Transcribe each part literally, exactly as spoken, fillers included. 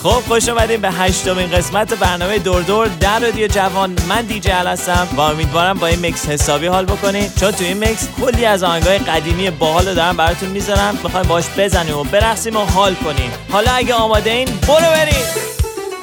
خب خوش اومدیم به هشتمین قسمت برنامه دور دور در رادیو جوان. من دیجی ال هستم و امیدوارم با این میکس حسابی حال بکنین، چون تو این میکس کلی از آهنگای قدیمی باحال رو دارم براتون میذارم. میخوایم باش بزنیم و برقصیم و حال کنیم. حالا اگه آماده این برو بریم.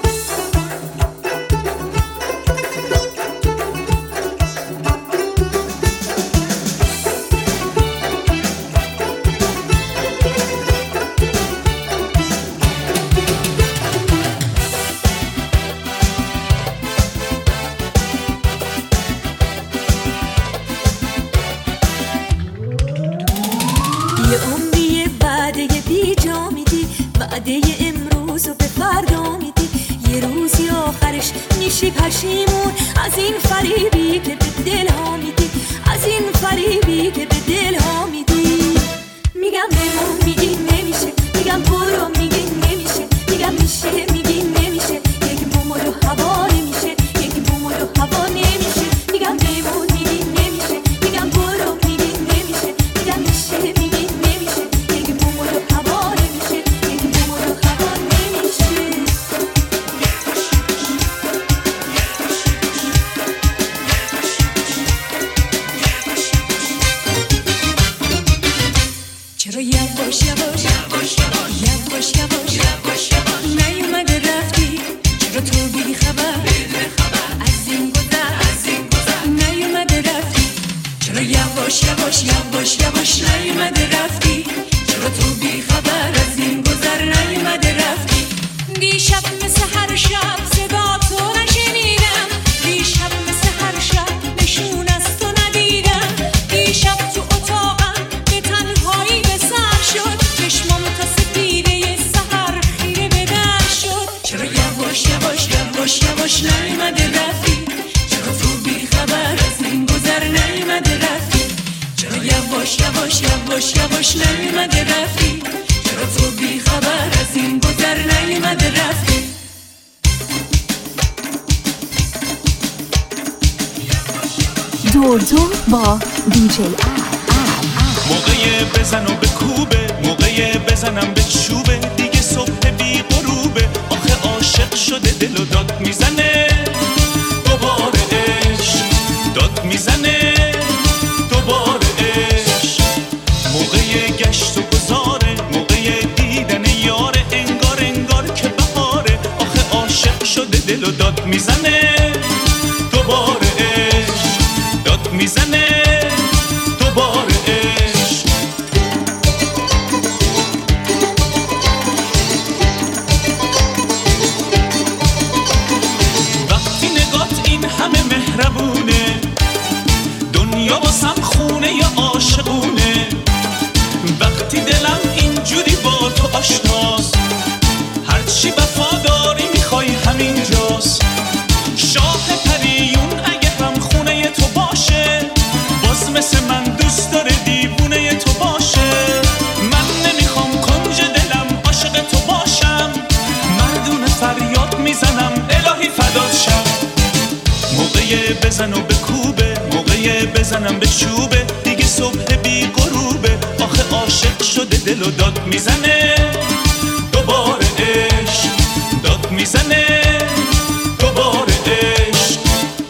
پشیمون از این فریبی که به دل ها میدی، از این فریبی که به دل ها میدی. میگم بمون میگی نمیشه، میگم برو میگی نمیشه، میگم میشه میگی نمیشه، یک بوم و دو هوا نمیشه، یک بوم و دو هوا نمیشه. میگم بمون میگی نمیشه، میگم برو میگی نمیشه، میگم میشه میگی نمیشه، یک بوم و دو هوا نمیشه، یک بوم و دو هوا نمیشه. چرا یواش یواش یواش یواش یواش یواش یواش نیومده رفتی؟ چرا تو بی خبر از این گذر از این گذر نیومده رفتی؟ چرا یواش یواش یواش یواش نیومده رفتی؟ چرا تو بی خبر از این گذر نیومده رفتی؟ دیشب مثل هر شب صدا تو نشنیدم، دیشب مثل هر شب نشون از تو ندیدم، دیشب تو اتاقم به تنهایی به سر شد، چشمام تا سپیده سحر خیره به در شد. چرا یواش یواش یواش یواش نیومده رفتی؟ چرا تو بی خبر از این گذر نیومده رفتی؟ چرا یواش یواش یواش یواش نیومده رفتی؟ چرا تو بی خبر از این گذر نیومده رفتی؟ دور دور با دیجی ال. موقع بزن و به کوبه، موقع بزنم به چوبه، دیگه صبح بی غروبه، آخه عاشق شده دل و داد میزنه دوباره عشق، داد میزنه دوباره عشق. موقع گشت و گذاره، موقع دیدن یاره، انگار انگار که بهاره، آخه عاشق شده دل و داد میزنه دوباره عشق، داد میزنه دوباره عشق. وقتی نگات این همه مهربونه، دنیا واسم خونه یا عاشقونه، وقتی دلم اینجوری با تو آشناست، هرچی وفاداری میخوای همینجاست. شاه پریون اگه هم خونه تو باشه، باز مثل من دوست داره دیوونه تو باشه. من نمیخوام کنج دلم عاشق تو باشم، مردونه فریاد میزنم الهی فدات شم. موقع بزن و به کوبه، موقع بزنم به چوبه، دیگه صبح بی غروبه، آخه عاشق شده دل و داد میزنه دوباره عشق، داد میزنه دوباره عشق.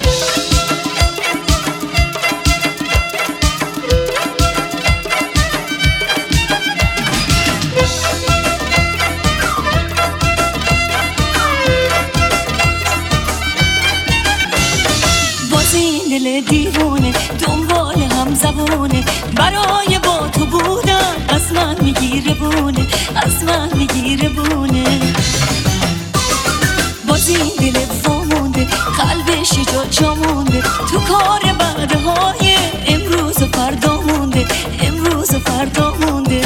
باز این دل دیوونه دنبال هم زبونه، برای با تو بودن از من میگیره بونه، از من میگیره بونه. باز این دل وامونده قلبش جا جا مونده، تو کار بعدهای امروز و فردا مونده، امروز و فردا مونده.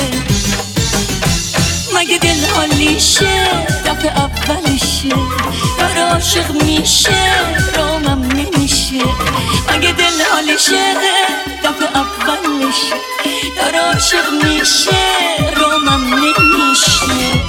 مگه دل حالیشه دفعه اولشه، داره عاشق میشه رامم نمیشه. مگه دل حالیشه دفعه اولشه، داره عاشق میشه رامم نمیشه.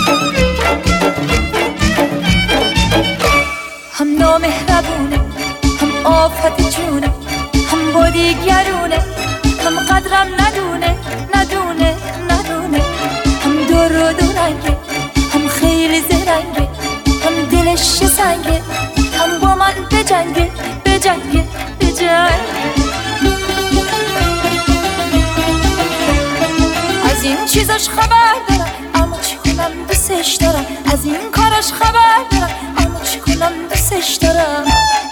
هم نامهربونه آفت جونه، هم با دیگرونه، هم قدرم ندونه ندونه ندونه، هم دور و دورنگه، هم خیلی زرنگه، هم دلش سنگه، هم با من بجنگه بجنگه بجنگه. از این چیزاش خبر دارم اما چی کنم دوستش دارم، از این کاراش خبر دارم اما چی کنم دوستش دارم.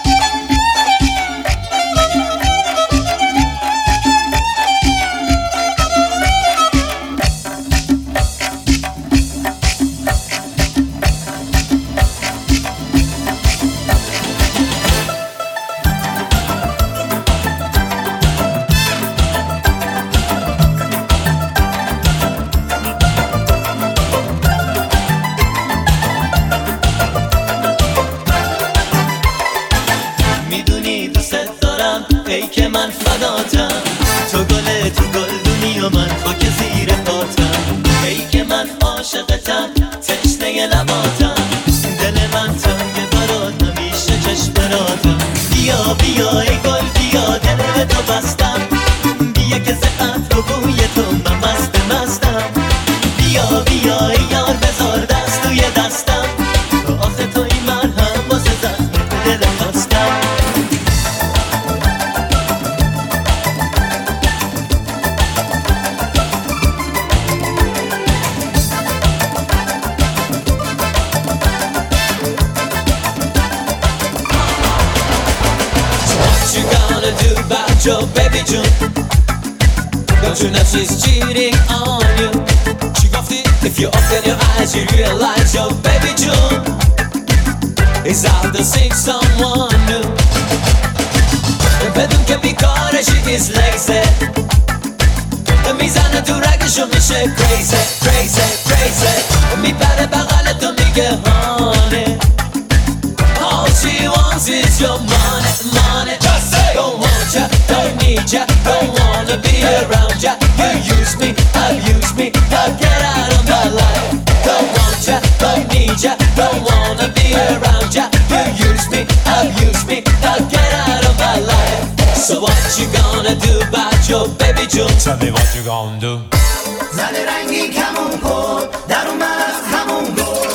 ای که من فداتم، تو گل تو گلدونی و من خاک زیر پاتم. ای که من عاشقتم، تشنه لباتم، دل من تنگ برات همیشه چشم براتم. بیا بیا ای گل بیا دل تو بستم، بیا که زقت رو بوی تو من مست مستم. بیا بیا ای یار بذار دست توی دستم، آخه توی من هم واسه زخم دل خواستم. Your baby June, don't you know she's cheating on you? She got it. If you open your eyes, you realize your baby June is out to see someone new. بدون که بیکاره she is lazy. میزنه تو رگشو میشه crazy, crazy, crazy. میپره بغل تو میگه honey. All she wants is your money, money. Just say, don't want ya, don't need ya, don't wanna be around ya. You use me, abuse me, now get out of my life. Don't want ya, don't need ya, don't wanna be around ya. You use me, abuse me, now get out of my life. So what you gonna do about your baby June? Tell me what you gonna do. زن رنگی کمون کن، در اومد از همون گل،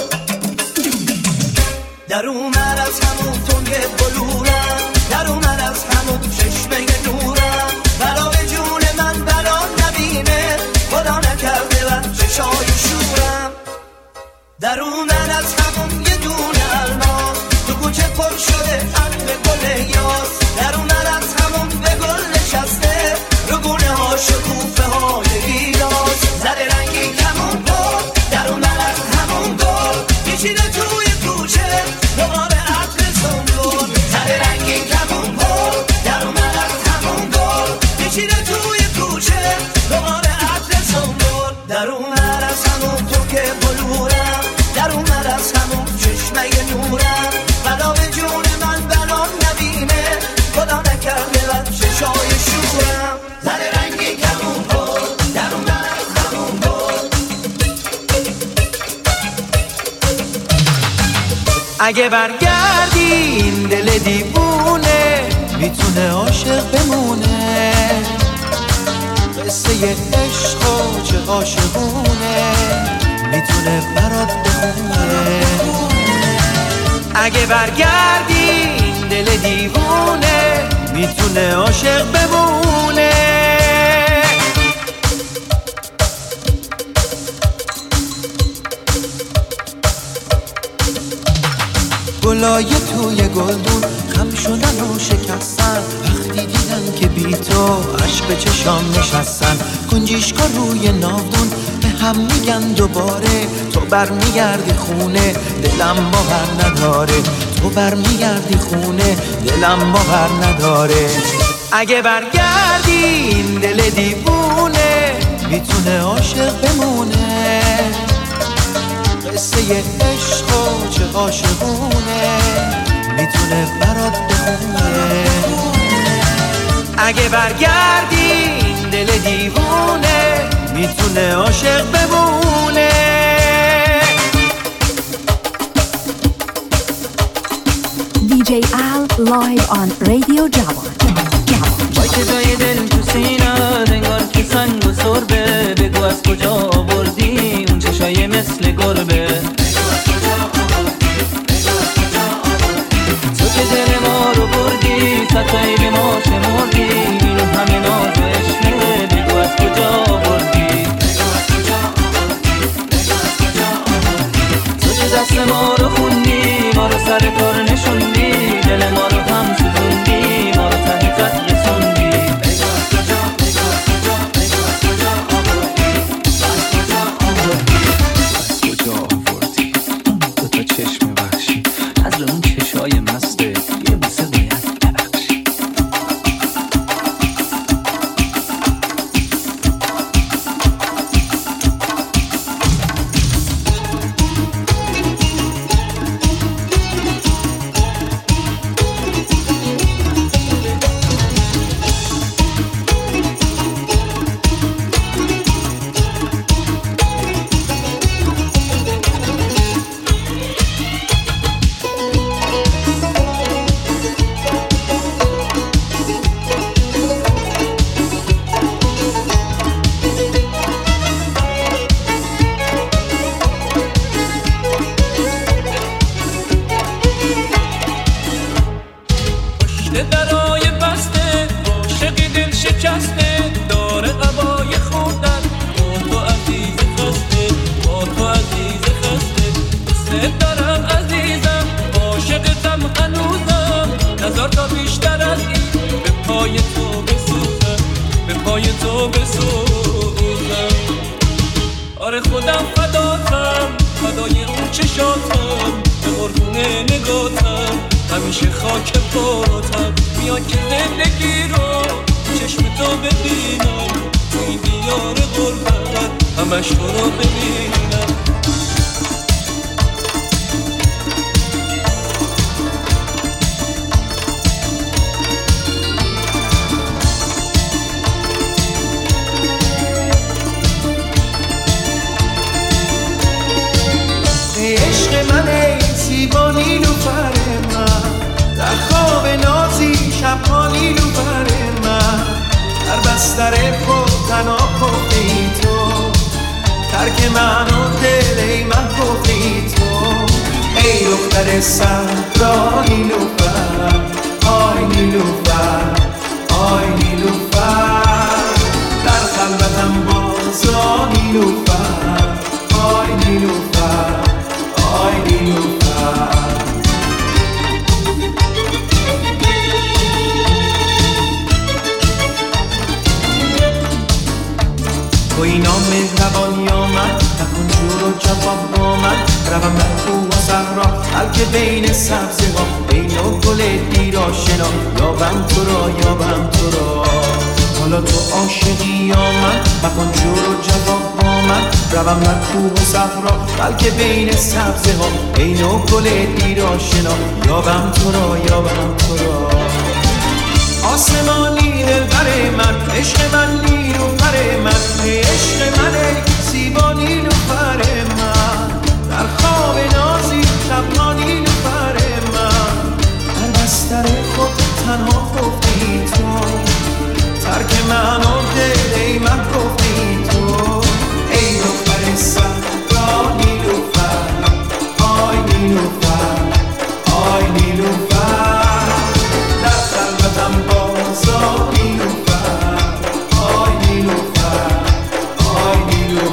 در اومد از همون تنگ بلورم، در اومد از همون چشمه نورم. بلا به جون من بلا نبینه، خدا نکرده و چشای شورم. در اومد از همون یه دونه الماس، تو کوچه پر شده عطر گل یاس. در اومد از همون به گل نشسته، رو گونه ها شکوفه های گیلاس. زده رنگی کمون گل، در اومد از همون گل، پیچیده توی کوچه دوباره عطر سنبول. زده رنگی کمون گل، در اومد از همون گل، پیچیده توی کوچه دوباره عطر سنبول. در اومد از همون تو که بلورم، در اومد از همون چشمه نورم. بلا به جون من بلا نبینه، خدا نکرده و چشای شورم. زده رنگی کمون گل، در اومد از همون گل. اگه برگردی این دل دیوونه، میتونه عاشق بمونه. قصه عشق و چه عاشقونه، میتونه برات بخونه. اگه برگردی این دل دیوونه، میتونه عاشق بمونه. گلای توی گلدون خم شدن و شکستن، وقتی دیدن که بی تو عشق چشام نشستن. گنجیشکا روی ناودون به هم میگن دوباره، تو برمیگردی خونه دلم باور نداره. تو برمیگردی خونه دلم باور نداره. اگه برگردی این دل دیوونه، میتونه عاشق بمونه. قصه عشق و چه عاشقونه، میتونه برات بخونه. اگه برگردی این دل دیوونه، میتونه عاشق بمونه. دی جی Al live on Radio Jawan. وای که جای دل تو سینه انگار که سنگ و سربه، بگو از کجا آوردی اون چشای مثل گربه. تو که دل ما رو بردی ستایی به ما شمردی، اینو همه ناز و عشقه، بگو از کجا آوردی. تو که دست ما رو خوندی، ما رو سر کار نشوندی، دل ما رو هم سوزوندی، ما رو ته خط رسوندی. کجا آوردی دو تا چشم وحشی، از اون چشای مسته یه بوسه باید ببخشی. نیلوفر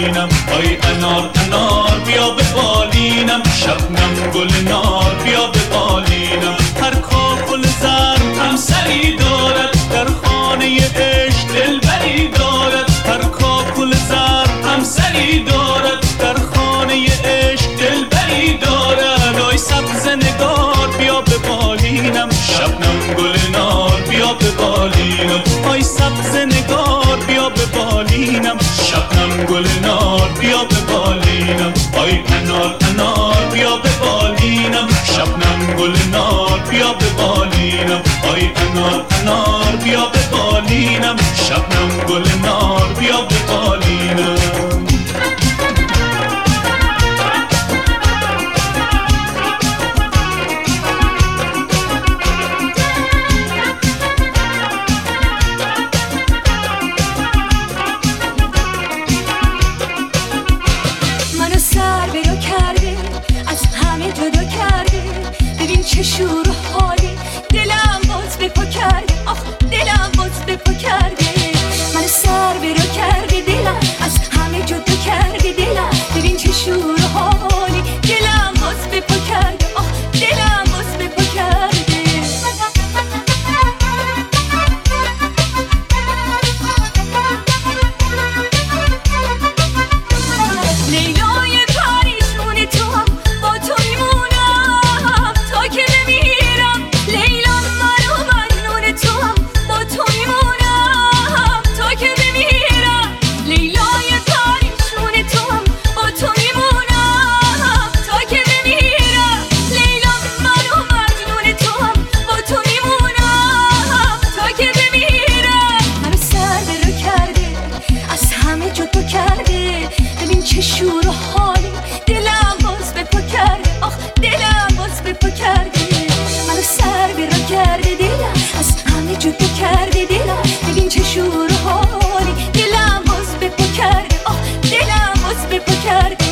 بالینم آی انار انار بیا به بالینم شبنم گل نار بیا به بالینم هر کاکل زرد هم سری دارد در خانه عشق دلبری دارد هر کاکل زرد هم سری دارد در خانه عشق دلبری دارد آی سبز نگار بیا به بالینم شبنم گل نار بیا به بالینم آی سبز نگار بیا به بالینم شبنم گل نار بیا به بالینم آی انار انار بیا به بالینم شبنم گل نار بیا به بالینم آی انار انار بیا به بالینم شبنم گل نار بیا به بالینم چه شور و حالی دلم باز به پا کرده آخ دلم باز به پا کرده من سر به رو کرده دلم از همه جدا کرده دلم ببین چه شور و حالی دلم باز به پا کرده آخ دلم باز به پا کرده لیلای پریشون تو هم با تو میمونم تا که بمیرم لیلا من و مجنون تو هم با تو میمونم تا که بمیرم لیلای پریشون تو هم با تو میمونم تا که بمیرم لیلا من و مجنون تو هم با تو میمونم تا که بمیرم منو سر به رو کرده از همه جدا کرده ببین چه شور و حالی دلم باز به پا کرده آخ دلم باز به پا کرده منو سر به رو کرده دلم از همه جدا کرده دلم ببین چه شور و حالی دلم باز به پا کرده آخ دلم باز به پا کرده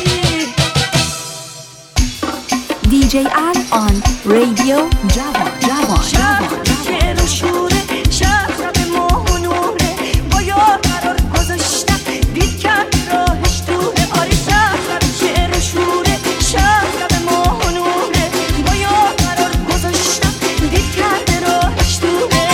دی جی ال on Radio جوان جوان شب که رو شوره شب شب ماه و نوره با یار قرار گذاشتم دید کرد راهش دوره آره شب شب که رو شوره شب شب ماه و نوره با یار قرار گذاشتم دید کرد راهش دوره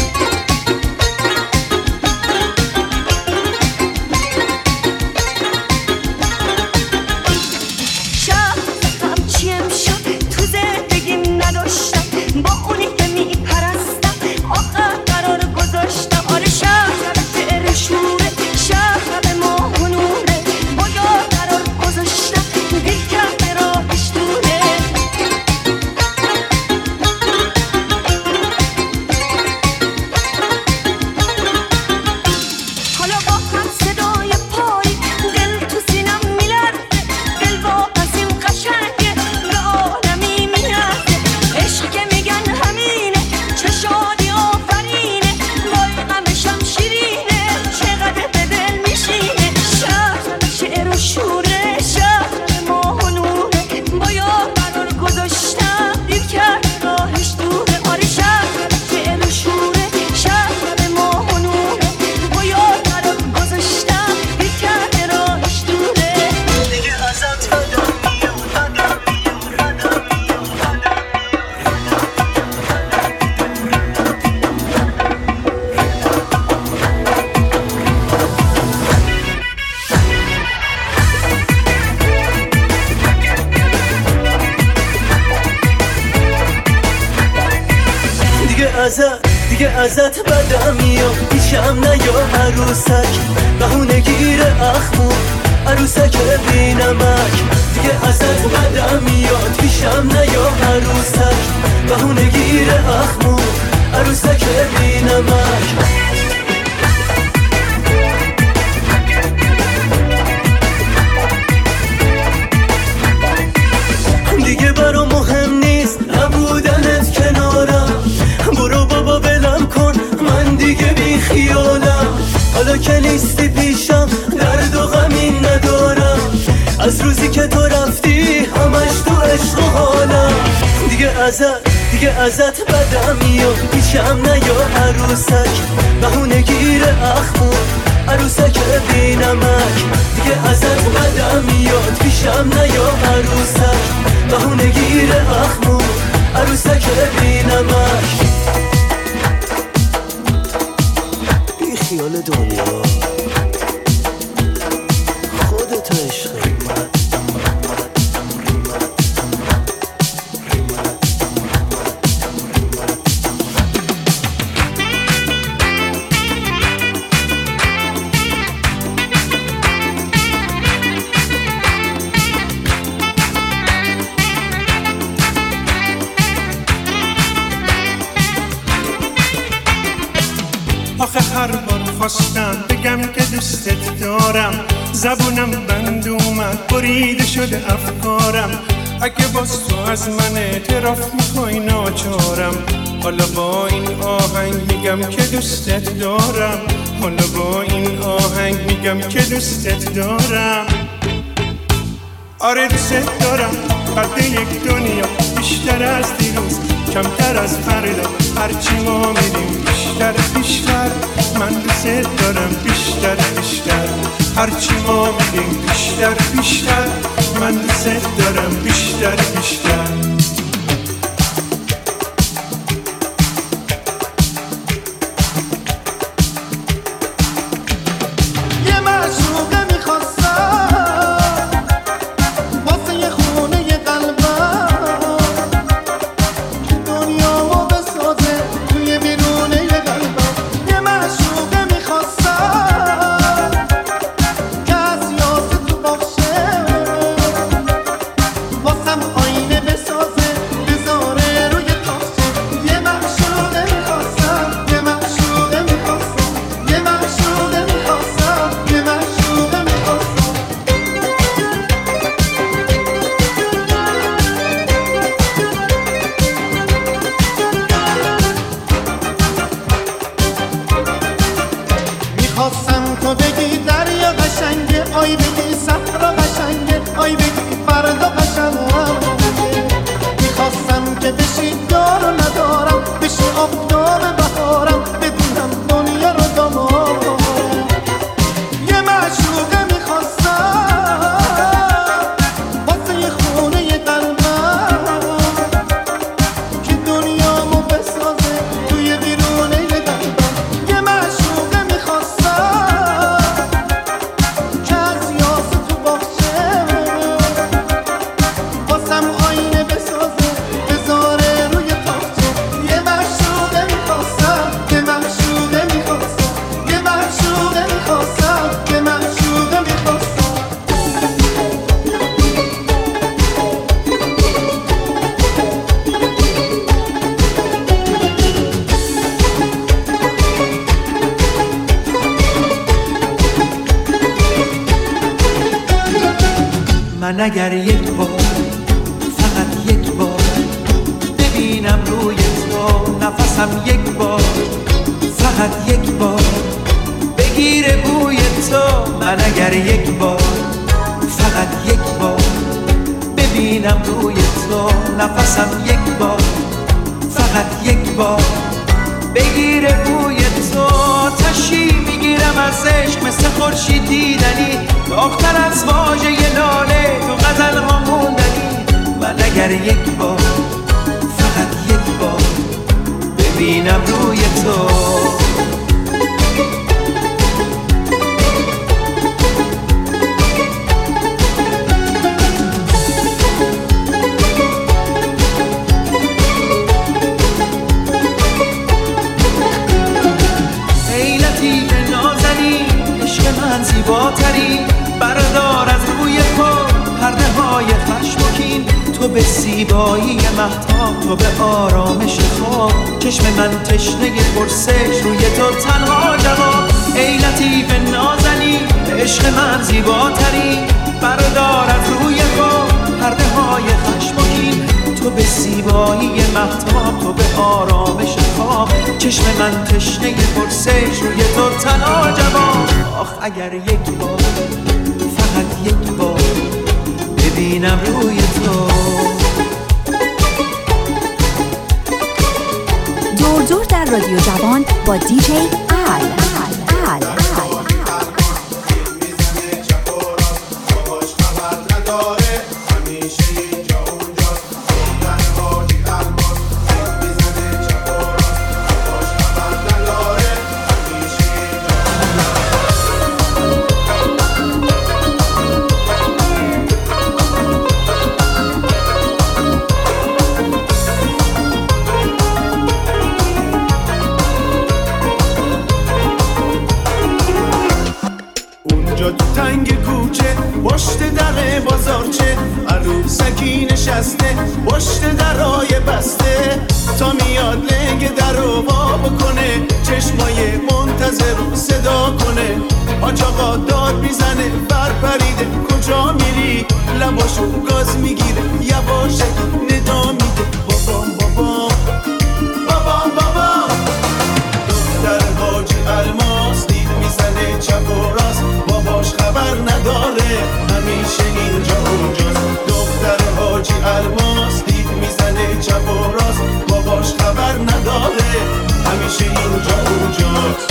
شب همچی امشب تو زندگیم نداشتم با اونی که میپرستم آخر قرار گذاشتم آره شب شب شعر شوره شب شب ماه و نوره با یار قرار گذاشتم دل کرده راهش دوره حالا با هر صدای پایی دل تو سینم میلرزه دل با عظیم قشنگه به عالمی میرزه عشق که میگن همینه چه شادی آفرینه وای غمشم شیرینه چقدر به دل میشینه شب شعر و شوره شب ماه و نوره با یار قرار گذاشتم دیر کرد راهش دوره آره شب شعر و شوره شب ماه و نوره با یار قرار گذاشتم دیر کرد راهش دوره دیگه ازت بدم میاد بدم میاد بدم دیگه ازت دیگه ازت بدم میاد پیشم نیا عروسک بهونه گیر اخمو عروسک بینمک دیگه ازت بدم میاد پیشم نیا عروسک بهونه گیر اخمو عروسک بینمک دیگه برام مهم نیست نبودنت کنارم برو بابا بلم کن من دیگه بی خیالم حالا که نیستی پیشم درد و غمی ندارم از روزی که تو رفتی همش تو عشق و حالم دیگه ازت دیگه ازت بدم میاد پیشم نیا عروسک بهونه گیر اخمو عروسک بینمک دیگه ازت عروسک بهونه گیر اخمو عروسک ببینمش بی خیال دنیا خودت عشقی من آخه هر بار خواستم بگم که دوستت دارم زبونم بند اومد بریده شده افکارم اگه باز تو از من اعتراف میخوای ناچارم حالا با این آهنگ میگم که دوستت دارم حالا با این آهنگ میگم که دوستت دارم آره دوستت دارم قد یک دنیا بیشتر از دیروز کمتر از فردا هرچی ما میریم بیشتر بیشتر من دوست دارم بیشتر بیشتر هرچی ما میریم بیشتر بیشتر من دوست دارم بیشتر بیشتر من اگر یک بار فقط یک بار ببینم روی تو نفسم یک بار فقط یک بار بگیره بوی تو من اگر یک بار فقط یک بار ببینم روی تو نفسم یک بار فقط یک بار بگیره بوی تو تشی میگیرم از عشق مثل خورشید دیدنی داغ‌تر از واژه لاله تو غزل ها موندنی من اگر یک بار فقط یک بار ببینم روی تو زیباتری بردار از روی پا پرده های خشمگین تو به زیبایی مهتاب تو به آرامش خواب چشم من تشنه پرسش روی تو تنها جواب ای لطیف نازنین عشق من زیباتری بردار از روی پا پرده های خشمگین تو به زیبایی مهتاب تو به آرامش خواب چشم من تشنه پرسش روی تو تنها جواب آخ اگر یک بار فقط یک بار ببینم روی تو دور دور در رادیو جوان با دیجی ال ال ال میزنه چپ و راست باهاش خبر نداره همیشه پشت در بازارچه عروسکی نشسته پشت درای بسته تا میاد لنگ در رو وا بکنه چشمای منتظر رو صدا کنه حاج آقا داد میزنه بر پریده کجا میری لباشو گاز میگیره یواشکی ندا میده بابام بابام بابام بابام دختر حاجی الماس دید میزنه چپ و راست باباش خبر نداره همیشه اینجا اونجاست دختر حاجی الماس دید میزنه چپ و راست باباش خبر نداره همیشه اینجا اونجاست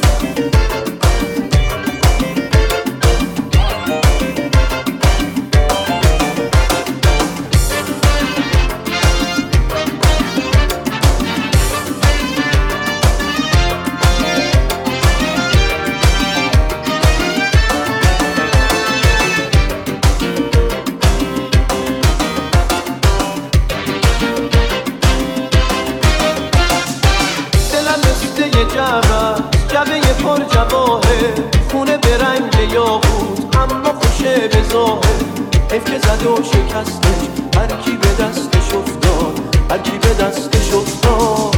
حیف که زد و شکستش هر کی به دستش افتاد هر کی به دستش افتاد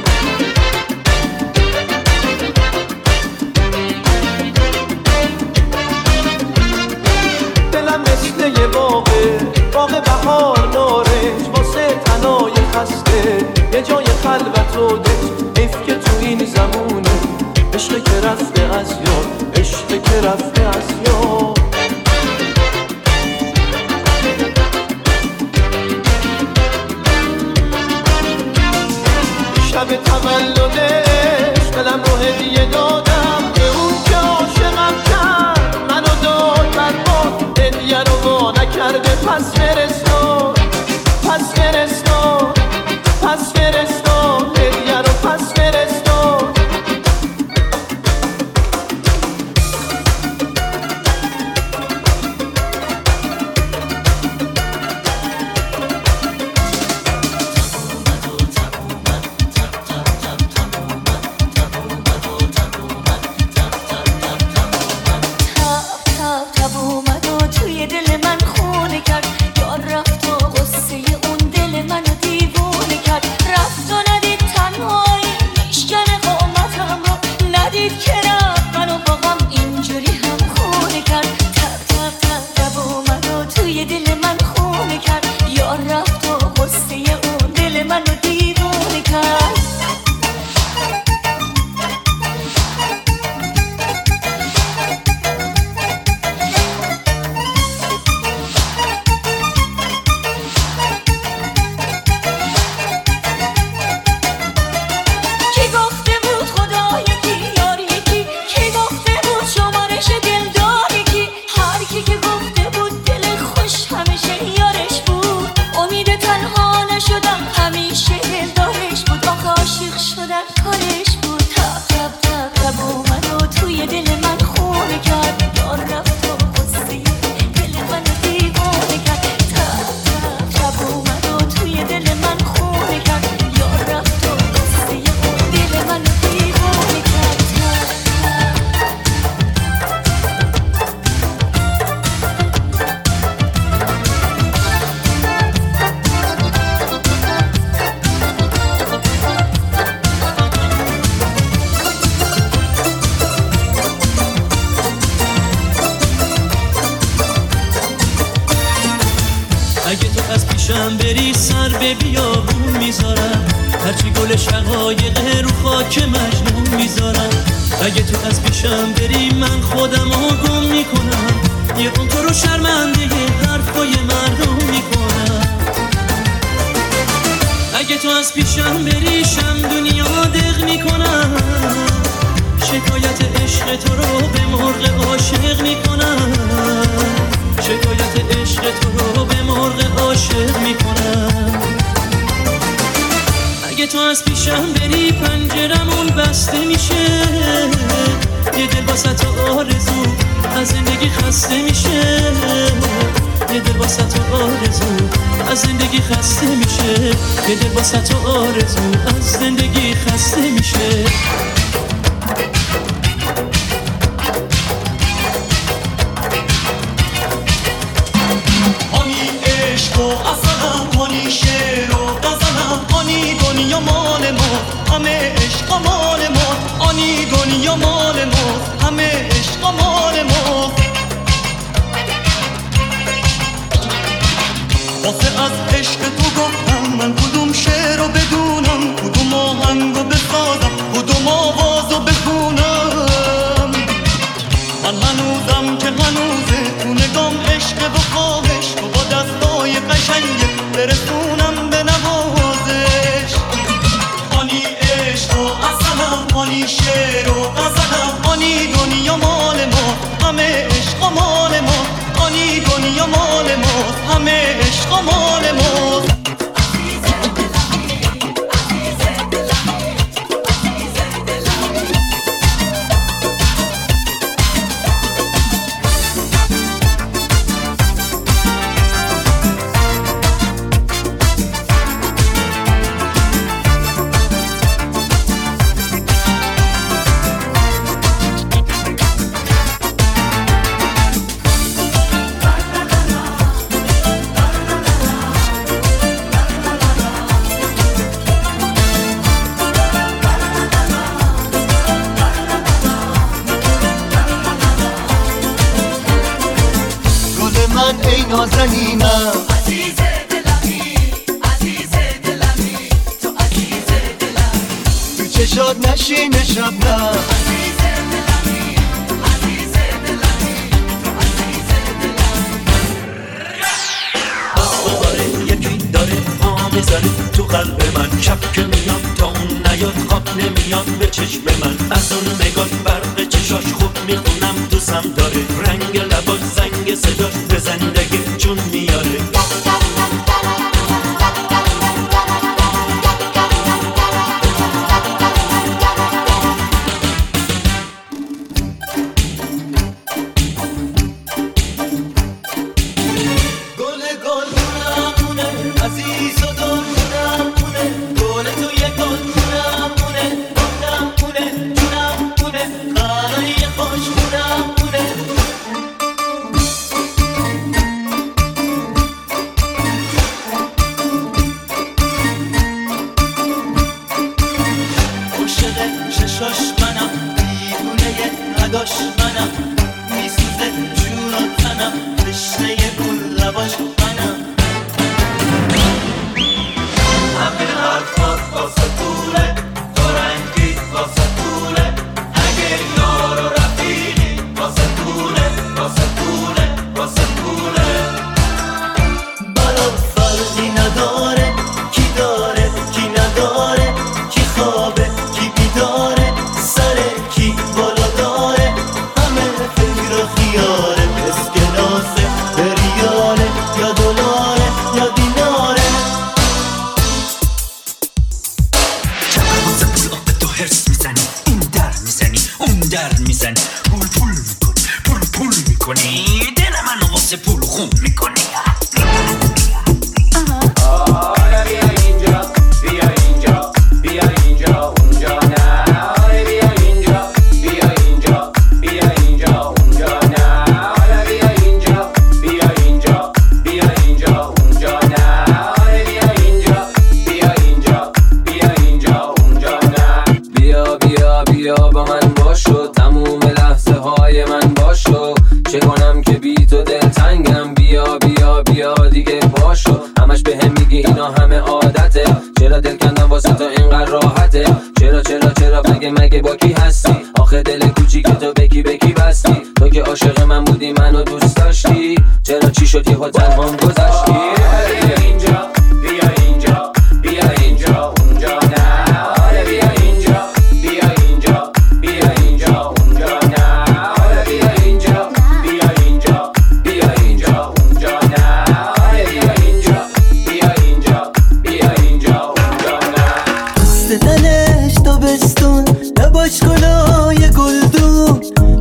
دلم مثل یه باغه باغ بهار نارنج واسه تنای خسته یه جای خلوت و دل حیف که تو این زمونه عشق که رفته از یاد عشق که رفته از یاد شب تولدش دلم رو هدیه دادم به اون که عاشقم کرد منو داد برباد هدیه رو وا نکرده پس فرستاد پس فرستاد پس فرستاد هدیه رو پس فرستاد پیشم بری سر به بیابون میذارم هرچی گل شقایق رو خاک مجنون میذارم اگه تو از پیشم بری من خودم رو گم میکنم یه اون تو رو شرمنده حرفای مردم میکنم اگه تو از پیشم بری شم دنیا دق میکنم شکایت عشق تو رو به مرغ عاشق میکنم شکایت عشق تو رو به مرغ عاشق میکنم اگه تو از پیشم بری پنجرمون بسته میشه یه دل واسه تو آرزو از زندگی خسته میشه یه دل واسه تو آرزو از زندگی خسته میشه یه دل واسه تو آرزو از زندگی خسته میشه عشق و اصلم، آنی شعر و غزلم، آنی دنیا مال ما، همه عشق مال ما، آنی دنیا مال ما، همه عشق مال ما. واسه از عشق تو گفتم من کدوم شعر رو بدونم، کدوم آهنگ رو بسازم، کدوم آواز رو بخونم. من هنوزم که هنوزه تو نگام عشق و خواهش، تو با دستای قشنگه برسونم به نوازش. آنی عشق و اصلم، آنی شعر و غزلم، آنی دنیا مال ما، همه عشق مال ما، آنی دنیا مال ما، همه عشق مال ما. نازنینم عزیز دلمی، عزیز دلمی، تو عزیز دلمی، تو چشات نشینه شبنم. عزیز دلمی، عزیز دلمی، تو عزیز دلمی. دست داره یکی داره پا میذاره تو قلب من، شب که میاد تا اون نیاد خواب نمیاد به چشم من. از اون نگاه برق چشاش خوب میخونم دوستم داره، رنگ لباش زنگ صداش به زندگی جون میاره.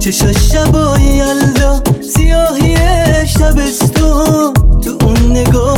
چشاش شبای یلدا سیاهی شبستون، تو اون نگاه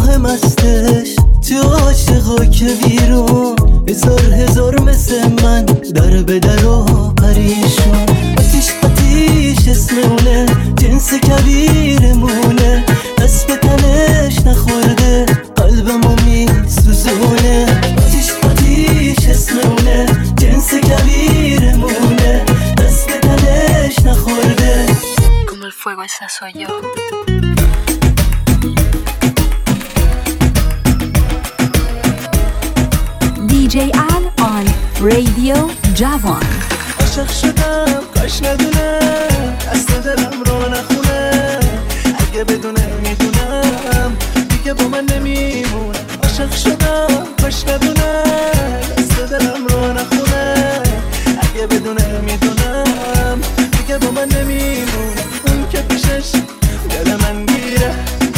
جوان. عاشق شدم کاش ندونم دست دلم رو نخونه، اگه بدونه میدونم دیگه با من نمیمونه. عاشق شدم کاش ندونم دست دلم رو نخونه، اگه بدونه میدونم دیگه با من نمیمونه. اون که پیشش دل من گیره،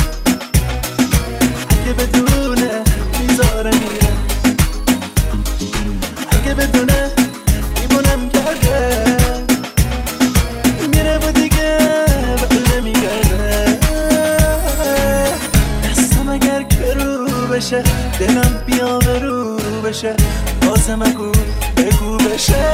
اگه بدونه میذاره میره، اگه بدونه میمونم کرده میره و دیگه بقل نمیگرده. دستم اگر که رو بشه دلم بیا به رو بشه، بازم اگو بگو بشه.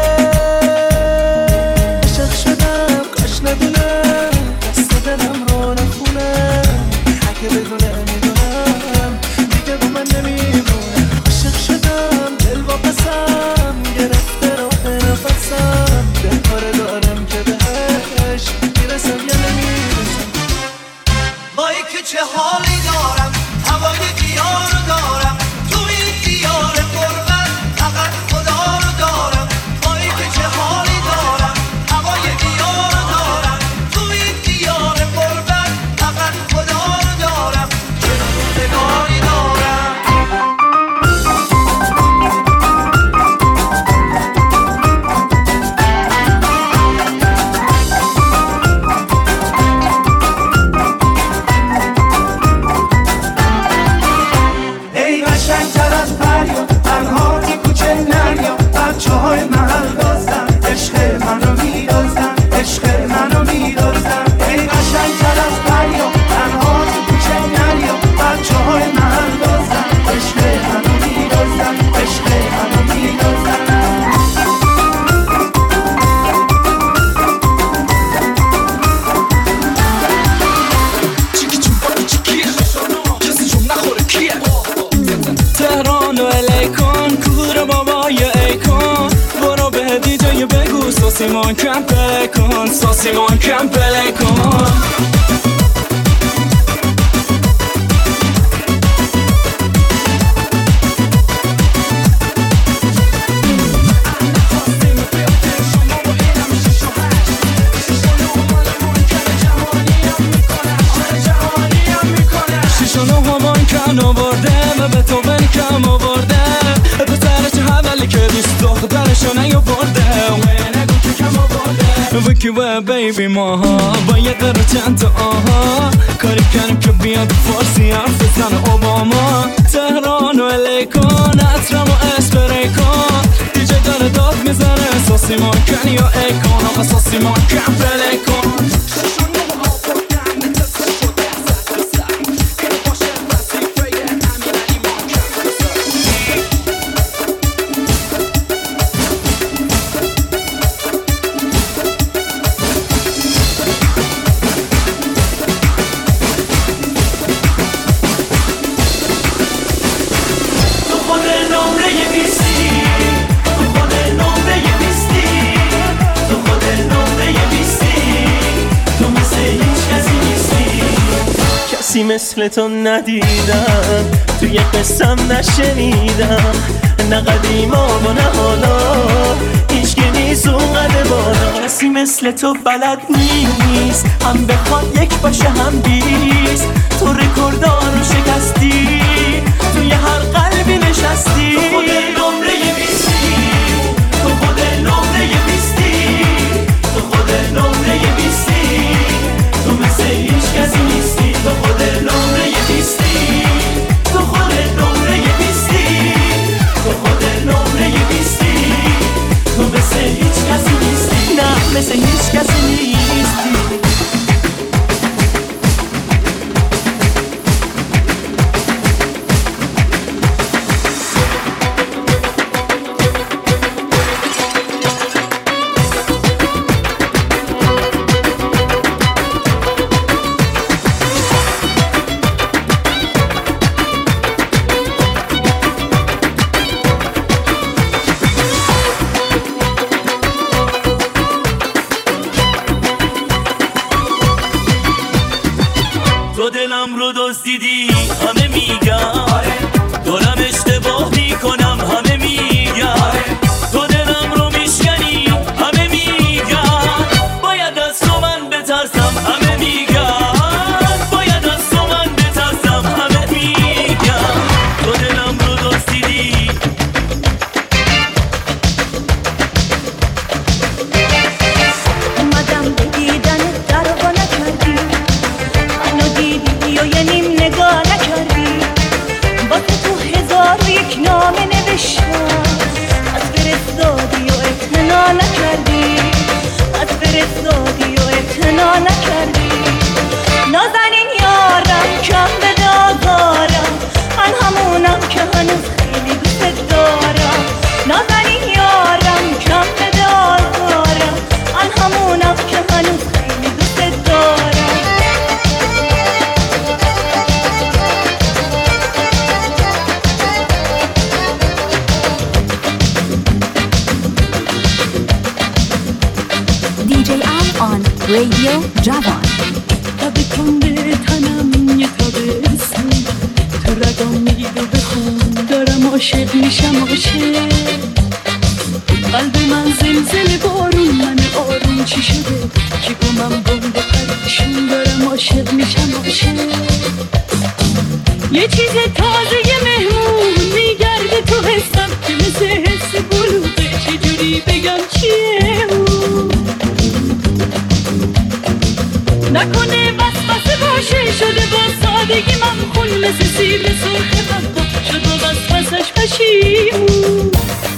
عاشق شدم کاش ندونم دست دلم رو نخونه، اگه بدونه میدونم دیگه با من نمیمونه. عاشق شدم دل واپسم گرفته راه نفسم، دل کاره دارم که بهش میرسم یا نمیرسم. وای که چه حالی دارم، هوای دیار رو دارم، تو این دیار قربت فقط خدا رو دارم. وای که چه حالی دارم، هوای دیار رو دارم، تو این دیار قربت فقط خدا رو دارم. چه روزگاری دارم. ای قشنگتر از پریا تنها تو کوچه نریا، بچه های محل دازدن عشق منو میدازدن، عشق منو میدازدن. ای قشنگتر از پریا تنها تو کوچه نریا، بچه های محل دازدن عشق منو میدازدن، عشق منو میدازدن. تهران و الیکن کور بابای ایکن، برو به دیجای بگو ساسیمان کم پله کن، ساسیمان کم پله کن. شیشانو همان کن آورده و به تو بن کم آورده، پسر چه حوالی که بیست دخترشو نیاورده نگو که کم آورده. وکی و بیبی ماها با یه قرار چند تا آها، کاری کنیم که بیاد فارسی حرف بزن اوباما. تهران و الیکن عطرم و اسپری کن، دیجه داره داد میزنه ساسیمان کن یا ایکن، آقا ساسیمان کن پله کن. کسی مثل تو ندیدم، توی قصم نشنیدم، نه قدیما و نه حالا هیچ که نیست اونقدر بالا. کسی مثل تو بلد نیست، هم بخواد یک باشه هم بیست، تو رکوردار رو شکستی، توی هر قلبی نشستی. تو خود نمره بیستی، تو خود نمره بیستی، تو خود نمره بیستی، تو مثل هیچ کسی نیستی. تو خود نمره بیستی، تو خود نمره بیستی، تو خود نمره بیستی، تو مثل هیچ کسی نیستی. نه مثل هیچ کسی نیستی. تو دلم رو دزدیدی همه میگن، دارم اشتباه میکنم همه میگن. تو دلم رو میشکستی رادیو جوان. تب کنده تنم یه تابستون تو رگام میدو بخون دارم عاشق میشم عاشق قلب من زلزله بارون من آروم چی شده که گمم بمب پریشون دارم عاشق میشم عاشق یه چیز تازه یه مهمون میگرده تو حسم که مثل حس بلوغه چجوری بگم چیه اون نکنه بس بس باشه شده با سادگی من خون مثل سیب سرخ من شد با بس بسش پشیمون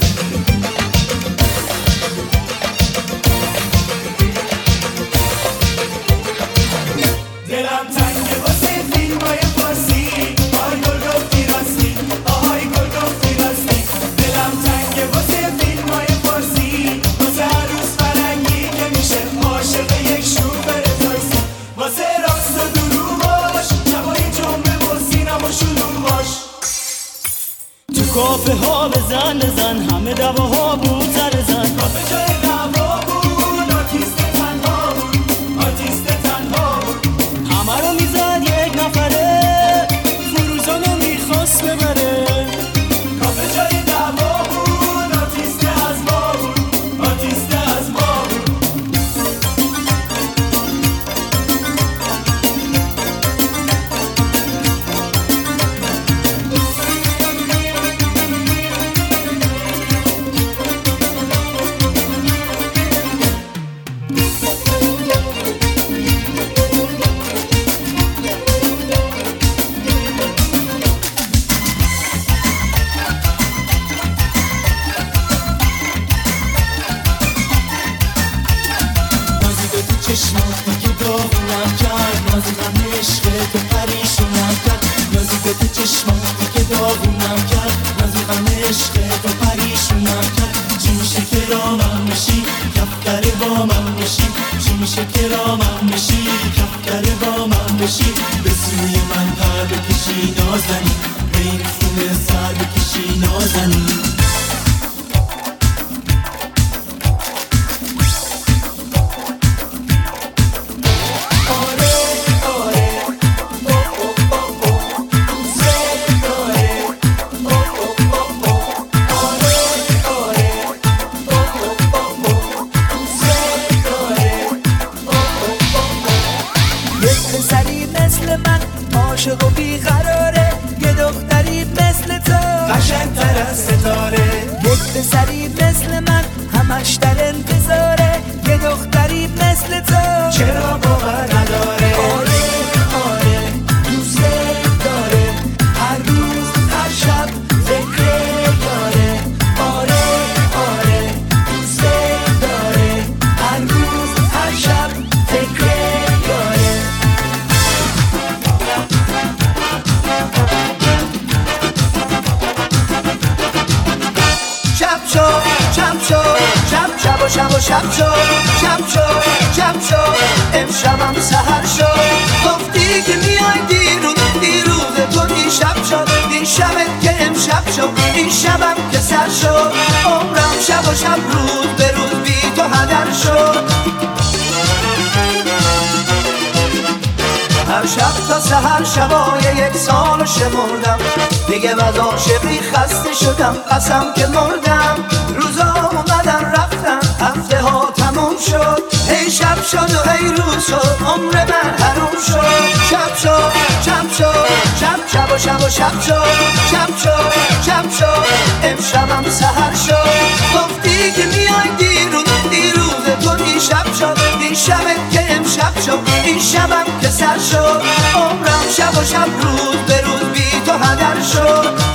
دلم تنگه واسه فیلمای فارسی آهای گل گفتی راستی آهای گل گفتی راستی دلم تنگه واسه فیلمای فارسی واسه عروس فرنگی که میشه عاشق یک شوفر تاکسی واسه راست و دروغاش شبای جمعه و سینما شلوغاش تو کافه ها بزن بزن همه دواها بود سر زن کافه جای دعوا بود آرتیست تنها بود آرتیست تنها بود همه رو میزد یک نفره فروزانو میخواست ببره کافه جای دعوا بود آرتیست از ما بود آرتیست از ما بود نازی به تو چشمات دیگه داغونم کرد نازی غم عشق تو پریشونم کرد نازی به تو چشمات دیگه داغونم کرد نازی غم عشق تو پریشونم کرد چی میشه که رامم بشی کفتر با من بشی چی میشه که رامم بشی کفتر با من بشی به سوی من پر بکشی نازنی بین خونه سر بکشی نازنی یک پسری مثل من عاشق و بیقراره یه دختری مثل تو قشنگ‌تر از ستاره یک پسری مثل من همش در انتظاره یه دختری مثل تو چرا باور نداره آره آره دوست داره هر روز هر شب فکر یاره آره آره دوست داره هر روز هر شب فکر یاره شب شو شب شو شب شب و شب و شب شو شب شو شب شو امشبم سحر شو گفتی که میای دیروز دیروز تو دیشب شد این شبت که امشب شد این شبم که سر شد عمرم شب و شب روز به روز بی تو هدر شد هر شب تا سحر شبای یک سال شمردم دیگه از عاشقی خسته شدم قسم که مردم روزا اومدن رفتن هفته ها تموم شد هی شب شد و هی روز شد عمر من حروم شد شب شد شب شد شب شب و شب و شب شد شب شد شب شد امشبم سحر شد گفتی که میای دیروز دیروز تو دیشب شد این شبت که امشب شد این شبم که سر شد عمرم شب و شب روز به روز بی تو هدر شد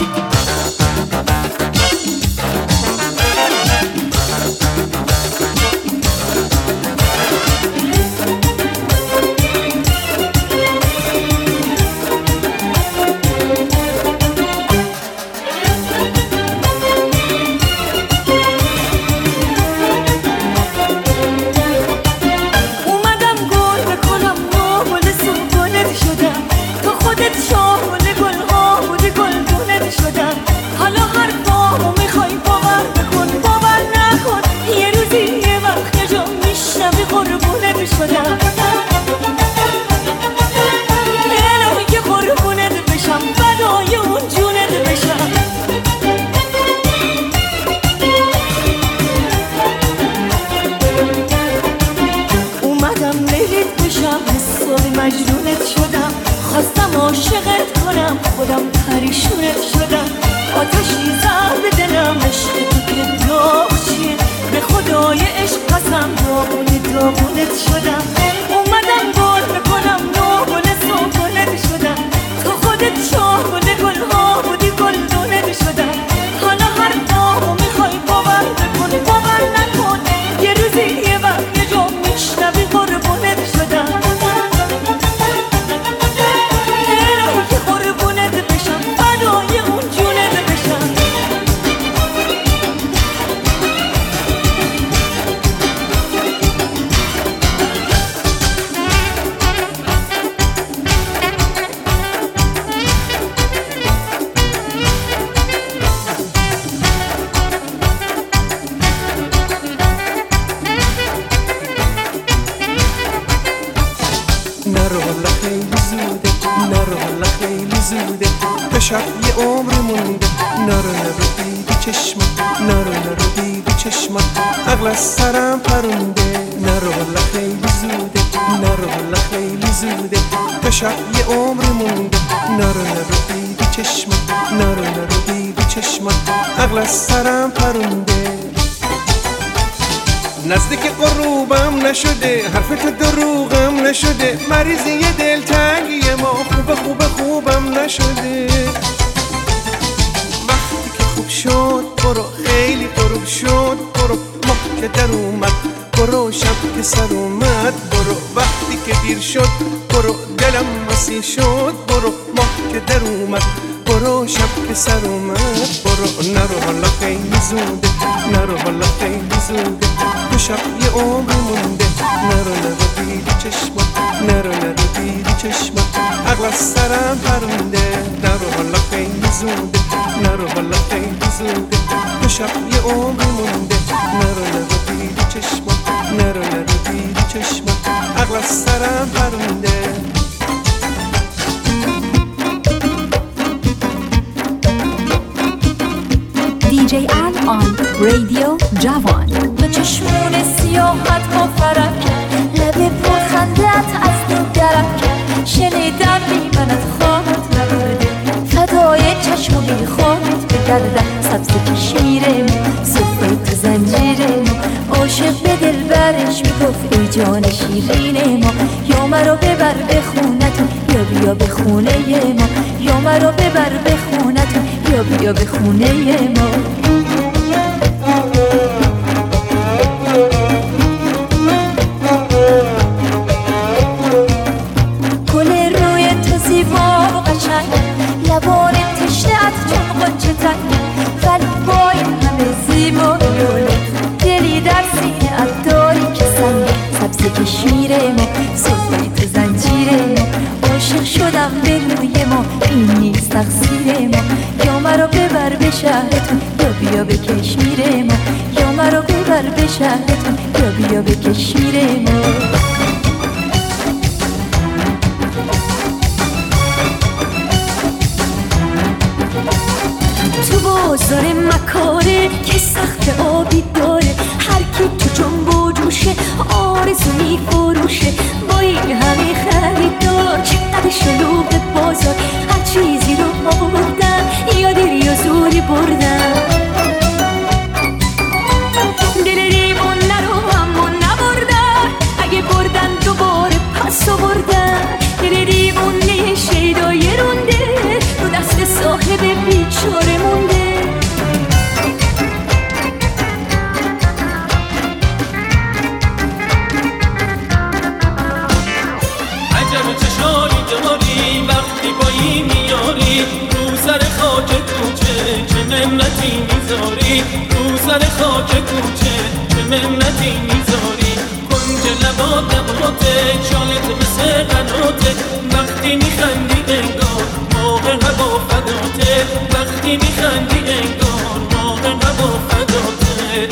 اومدم گل بکنم ما گل سنبولت شدم تو خودت عاشقت کنم خودم پریشونت شدم آتشی زر به دلم عشق تو که داغ چیه به خدای عشق قسم داغونه داغونت شدم اومدم گل بکنم ناگل سوگلت شدم تو خودت شاگل گلها بودی گل دونت شدم حالا هر داغو میخوای باور بکن باور نکن یه روزی یه وقت یه جا میشنوی قربونت شدم الهی که قربونت بشم فدای اون جونت بشم نرو حالا خیلی زوده نرو حالا خیلی زوده به شب یه عمر مونده نرو نرو دیدی چشمت نرو نرو دیدی چشمت عقل از سرم پرونده نرو حالا خیلی زوده نرو حالا خیلی زوده به شب یه عمر مونده نرو نرو دیدی چشمت نرو نرو دیدی چشمت عقل از سرم پرونده نزدیک قروبم نشده حرف تو دروغم نشده مریضی دلتنگی ما خوب خوب خوبم نشده وقتی که خوب شد برو خیلی غروب شد برو ماه که در اومد برو شب که سر اومد برو وقتی که دیر شد برو دلم وسیع شد برو ماه که در اومد برو شب که سر اومد برو نرو حالا خیلی زوده نرو حالا خیلی زوده دو شب یه عمر مونده نرو نرو دیدی چشمت نرو نرو دیدی چشمت عقل از سرم پرونده نرو حالا خیلی زوده نرو حالا خیلی زوده دو شب یه عمر مونده نرو نرو دیدی چشمت نرو نرو دیدی چشمت عقل از سرم پرونده دی جی ال آن رادیو جوان به چشمون سیاحت با فرق لب پرخندت از دل درک شنیدم بی منت خواهد نبرده فدای چشم و بی خواهد بگردم سبز کشمیرم صفحه تو زنجیرم عاشق به دل برش میگفت ای جان شیرین ما یا مرا ببر به خونتون یا بیا به خونه ما یا مرا ببر به خونتون یا بیا به خونه ما گل روی تو زیبا و قشنگ لبان تشنه‌ات چون غنچه تنگ ولی با این همه زیبایی و دلی در سینه‌ات داری که سنگ سبز کشمیر ما صفحه تو زنجیر ما عاشق شدم به روی ما این نیست تقصیر ما یا مرا ببر به شهرتون یا بیا به کشمیر ما یا مرا ببر به شهرتون یا بیا به کشمیر ما تو بازار مکاره که سخت آبی داره هر کی تو جنب و جوشه آرزو میفروشه با این همه خریدار چقدر شلوغ بازار هر چیزی رو آوردن یا دیر یا زوری بردن دل ریمون رو همون نبردن اگه بردن دوباره پس آوردن دل ریمون شیدای رونده رو دست صاحب بیچاره مونده عجب چشایی داری وقتی با این میاری رو سر خاک کوچه چه منتی میذاری رو سر خاک کوچه چه منتی میذاری کنج لبات لباته چالت مثل قناته وقتی میخندی انگار موقع هوا فداته وقتی میخندی انگار موقع هوا فداته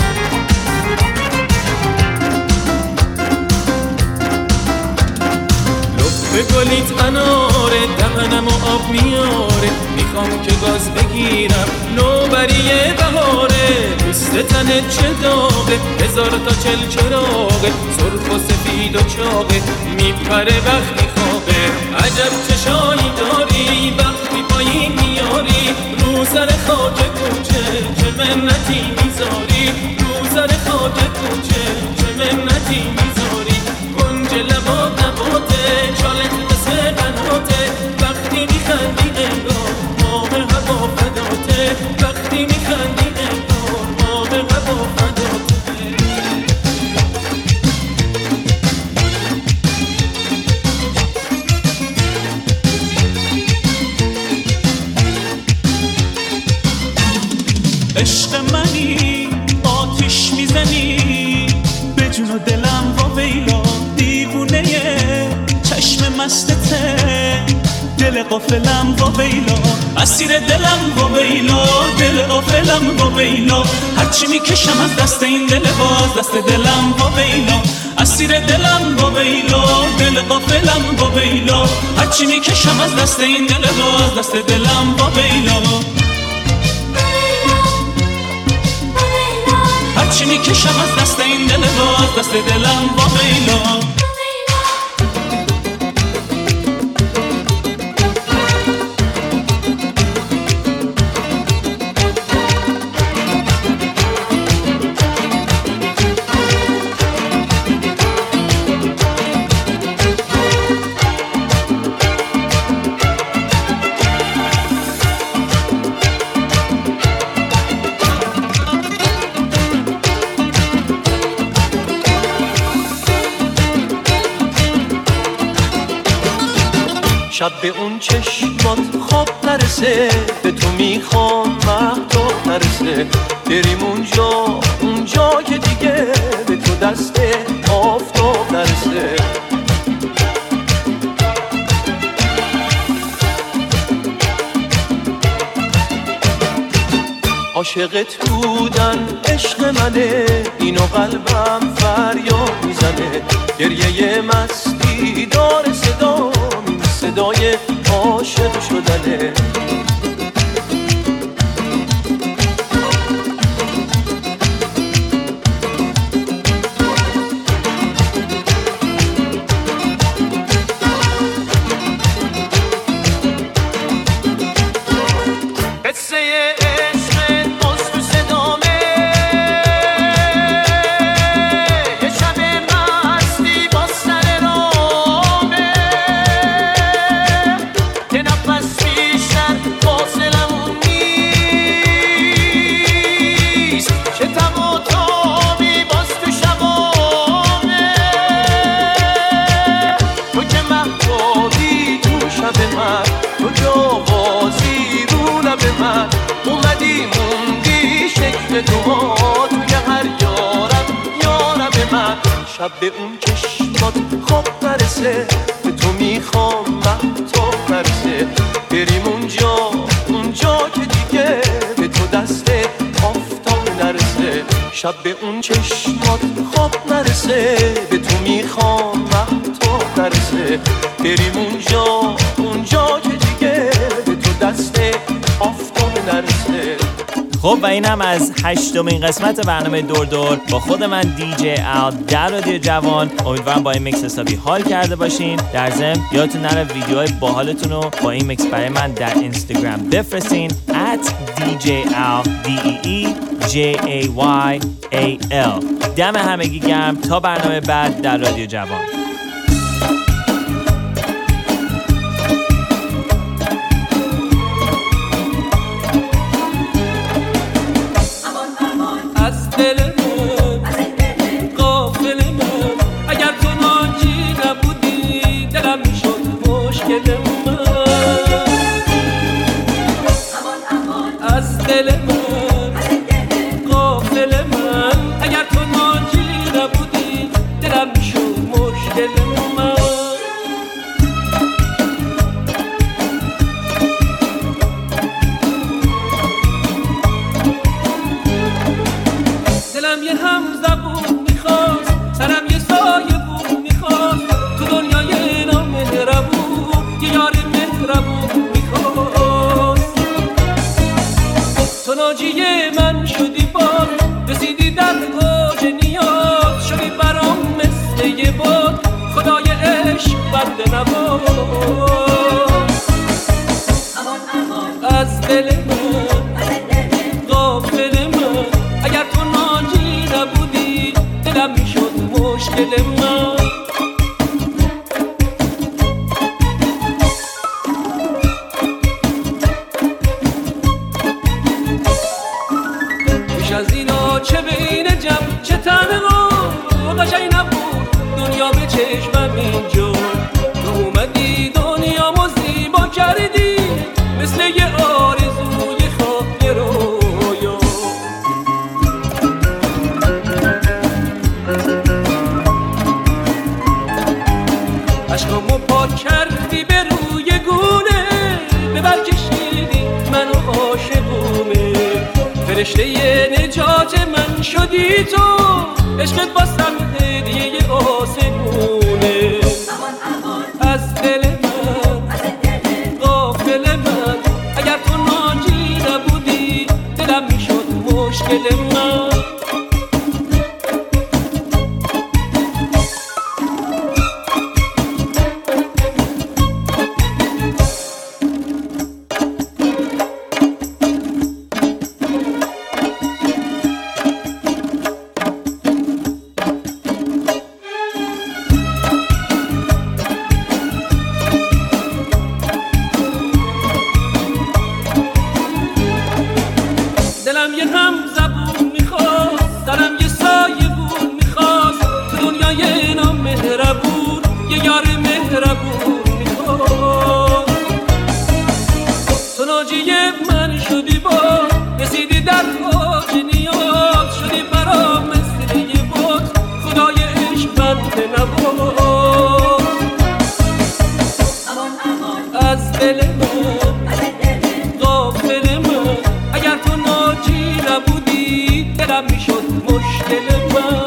به گلیت اناره دهنم و آب میاره میخوام که گاز بگیرم نوبریه بهاره پوست تنت چه داغه هزار تا چل چراغه سرخ و سفید و چاقه میپره وقتی خوابه عجب چشایی داری وقتی پایین میاری رو سر خاک کوچه چه منتی میذاری رو سر خاک کوچه چه منتی میذاری کنج لبات نباته چالت مثل قناته وقتی میخندی انگار ماه هوا فداته وقتی میخندی انگار ماه هوا فداته عشق منی آتیش میزنی به جون و دلم و ویلا دیوونه چشم مستته دل غافلم و ویلا اسیر دلم و ویلا دل غافلم و ویلا هرچی میکشم از دست این دل باز دست دلم و ویلا اسیر دلم و ویلا دل غافلم و ویلا هرچی میکشم از دست این دل باز دست دلم و ویلا هرچی میکشم از دست این دل باز دست دلم با ویلا شب به اون چشمات خواب نرسه به تو میخوام مهتاب نرسه بریم اونجا اونجا که دیگه به تو دست آفتاب نرسه عاشقت بودن عشق منه اینو قلبم فریاد میزنه گریه مستی داره صدا صدای عاشق شدنه شب به اون چشمات خواب نرسه به تو میخوام مهتاب نرسه بریم اونجا اونجا که دیگه به تو دست آفتاب نرسه شب به اون چشمات خواب نرسه به تو میخوام مهتاب نرسه بریم اونجا اونجا که دیگه به تو دست آفتاب نرسه. خب و اینم از هشتمین قسمت برنامه دور دور با خود من دی جی ال در رادیو جوان. امیدوارم با این میکس حسابی حال کرده باشین. در ضمن یادتون نره ویدیوهای باحالتون رو با این میکس برای من در اینستاگرام بفرستین ات دی جی ال دی ای ای جی ای وای ای ال. دم همگی گرم تا برنامه بعد در رادیو جوان. دل از دل من غافل من اگر تو ناجی نبودی دلم میشد مشکل من بیش از اینا چه بین جمع چه تنها قشنگ نبود دنیا به چشمم اینجا تو اومدی دنیامو زیبا کردی مثل یه آرزوی خواب یه رویا عشقامو پاک کردی به روی گونه ببر کشیدی منو عاشقونه فرشته ی نجات من شدی تو عشقت واسم هدیه آسمونه از دل من غافل من اگر تو ناجی نبودی دلم میشد مشکل من دلم یه هم زبون میخواست دلم یه سایه بون میخواست تو دنیای نامهربون یه یار مهربون میخواست تو ناجی من شدی با رسیدی در اوج نیاز شدی برام مثل یه بت خدای عشق بنده نبود از دل من غافل من اگر تو ناجی نبودی دلم میشد مشکل من